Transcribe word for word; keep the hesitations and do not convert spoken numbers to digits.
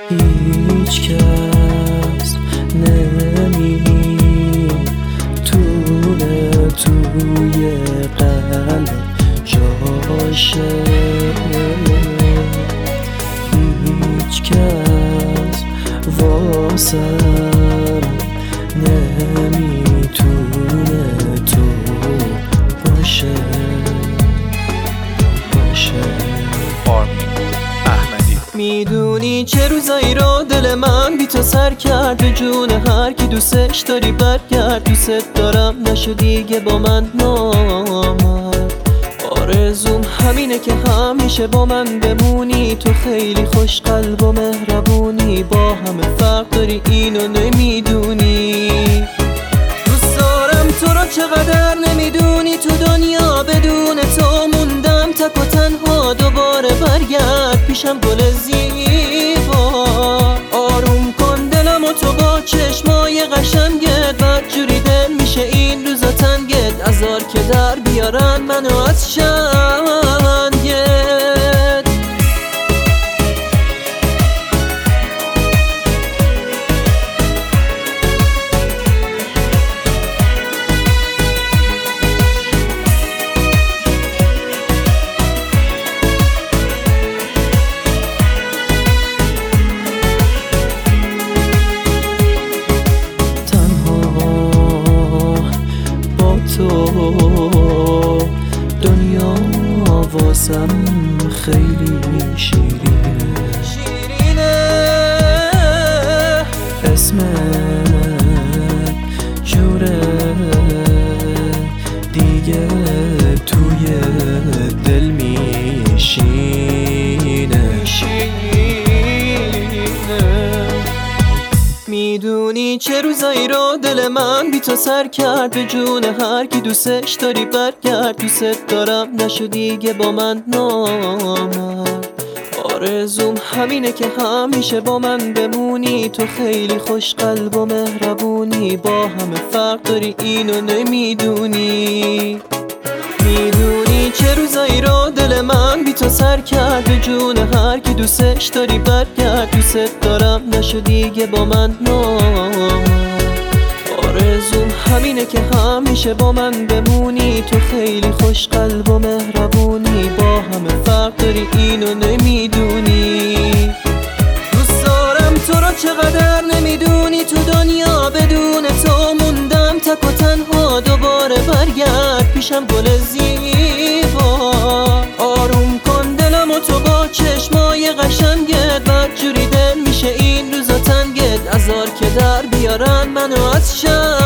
هیچ کس نمی تونه توی قلب جاشه، هیچ کس واسم نمیتونه تو باشه باشه. میدونی چه روزایی رو دل من بی تو سر کرد، به جون هر کی دوستش داری برگرد. دوست دارم نشو دیگه با من نامرد، آرزوم همینه که همیشه با من بمونی. تو خیلی خوش قلب و مهربونی، با همه فرق داری اینو نمیدونی. دوست دارم تو رو چقدر نمیدونی، تو دنیا بدون تو موندم تک و تنها. دوباره برگرد پیشم گل زیبا، آروم کن دلم و تو با چشمای قشنگت. بدجوری دل میشه این روزا تنگت، عذار که در بیارن منو از شنگت. تو دنیا واسم خیلی شیرینه شیرینه، اسمت جوره دیگه توی دل میشینه میدونی چه روزایی رو دل من بی تو سر کرد، به جون هر کی دوستش داری برگرد. دوست دارم نشو دیگه با من نامرد، آرزوم همینه که همیشه با من بمونی. تو خیلی خوش قلب و مهربونی، با همه فرق داری اینو نمیدونی. میدونی چه روزایی رو دل من بی تو سر کرد، به جون هر کی دوستش داری برگرد. دوست دارم نشو دیگه با من نامرد، آرزوم همینه که همیشه با من بمونی. تو خیلی خوش قلب و مهربونی، با همه فرق داری اینو نمیدونی. دوست دارم تو رو چقدر نمیدونی، تو دنیا بدون تو موندم تک و تنها. دوباره برگرد پیشم گل زیبا، آروم کن دلم و تو با چشمای قشنگت. بدجوری دل میشه این روزا تنگت، عذار که در بیارن منو از شر